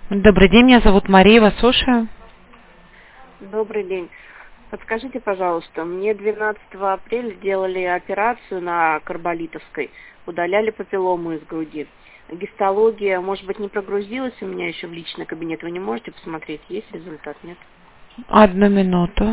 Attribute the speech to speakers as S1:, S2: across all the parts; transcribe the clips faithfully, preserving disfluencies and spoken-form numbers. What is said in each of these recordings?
S1: Добрый день, меня зовут Мария, вас слушаю.
S2: Добрый день. Подскажите, пожалуйста, мне двенадцатого апреля делали операцию на Карболитовской, удаляли папиллому из груди. Гистология, может быть, не прогрузилась у меня еще в личный кабинет, вы не можете посмотреть, есть результат, нет?
S1: Одну минуту.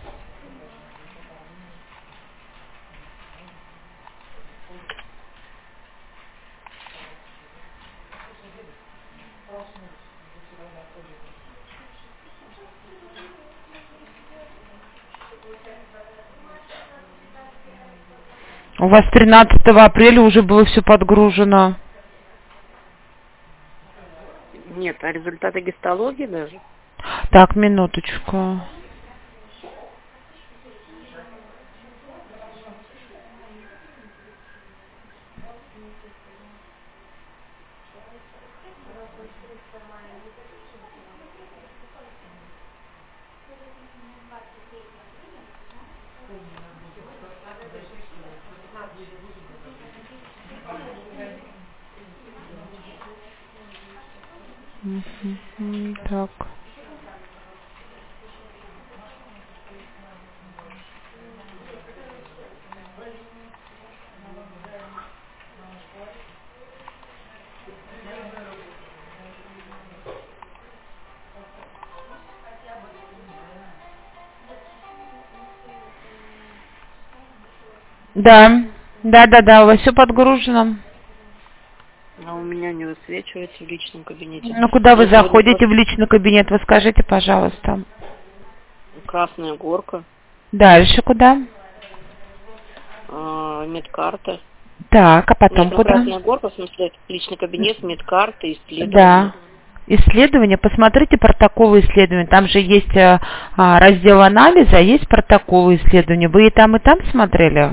S1: У вас тринадцатого апреля уже было все подгружено.
S2: Нет, а результаты гистологии даже?
S1: Так, минуточку. Мгм, так. Да, да, да, да, у вас все подгружено.
S2: А у меня не высвечивается в личном кабинете.
S1: Ну, куда
S2: Я
S1: вы
S2: сегодня
S1: заходите
S2: просто...
S1: в личный кабинет, вы скажите, пожалуйста.
S2: Красная горка,
S1: Дальше куда?
S2: э, медкарта.
S1: Так, а
S2: Нет,
S1: потом
S2: ну
S1: куда?
S2: красная горка, в смысле, личный кабинет, медкарта, исследования.
S1: Да. Исследования, посмотрите протоколы исследований. Там же есть а, а, раздел анализа, а есть протоколы исследований. Вы и там, и там смотрели?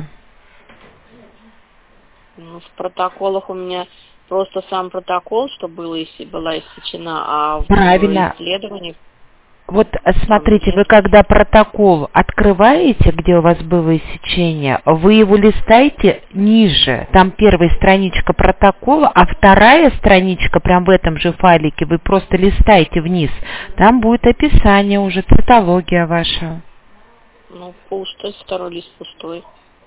S2: Ну, в протоколах у меня просто сам протокол, что было, если была иссечена, а в
S1: Правильно.
S2: исследованиях
S1: Вот а,
S2: там
S1: смотрите,
S2: нет.
S1: вы когда протокол открываете, где у вас было иссечение, вы его листаете ниже. Там первая страничка протокола, а вторая страничка прям в этом же файлике вы просто листаете вниз. Там будет описание уже, цитология ваша.
S2: Ну, пустой, второй лист пустой.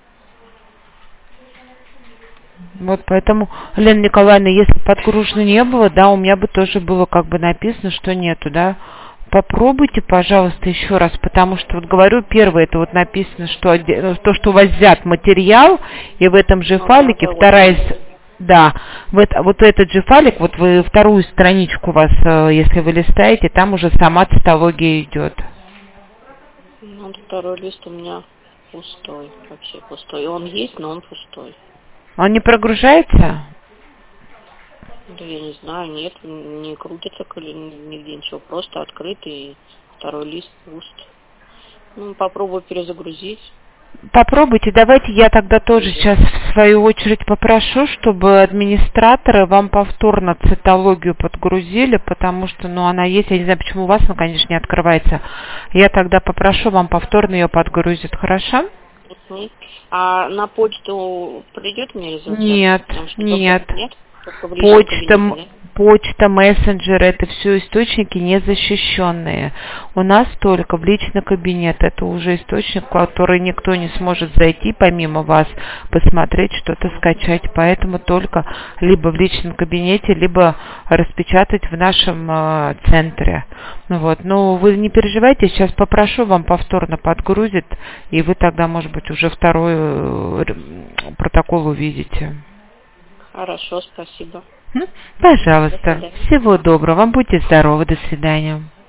S1: Вот поэтому, Лена Николаевна, если подгружено не было, да, у меня бы тоже было как бы написано, что нету, да. Попробуйте, пожалуйста, еще раз, потому что, вот говорю, первое, это вот написано, что оде- ну, то, что у вас взят материал, и в этом же
S2: Ну, да,
S1: файлике
S2: да, вот
S1: вторая,
S2: это.
S1: с- да, в это- вот этот же файлик, вот вы вторую страничку у вас, э, если вы листаете, там уже сама цитология идет.
S2: Ну, второй лист у меня пустой, вообще пустой. Он есть, но он пустой.
S1: Он не прогружается?
S2: Да я не знаю, нет, не крутится коли- нигде ничего, просто открытый, и второй лист пуст. Ну, попробую перезагрузить.
S1: Попробуйте, давайте я тогда тоже сейчас в свою очередь попрошу, чтобы администраторы вам повторно цитологию подгрузили, потому что, ну, она есть, я не знаю, почему у вас, она, конечно, не открывается. Я тогда попрошу вам повторно ее подгрузить, хорошо?
S2: Мгм. А на почту придет мне результат?
S1: Нет,
S2: Потому что только
S1: нет.
S2: нет, только в личном
S1: Почта, м-
S2: кабинете,
S1: почта, мессенджеры, это все источники незащищенные. У нас только в личный кабинет. Это уже источник, в который никто не сможет зайти, помимо вас, посмотреть, что-то скачать. Поэтому только либо в личном кабинете, либо распечатать в нашем э, центре. Ну вот. Но вы не переживайте, сейчас попрошу, вам повторно подгрузит, и вы тогда, может быть, уже второй э, р- протокол увидите.
S2: да? Хорошо, спасибо.
S1: М?
S2: До
S1: Пожалуйста.
S2: свидания.
S1: Всего доброго. Вам будьте здоровы. До свидания.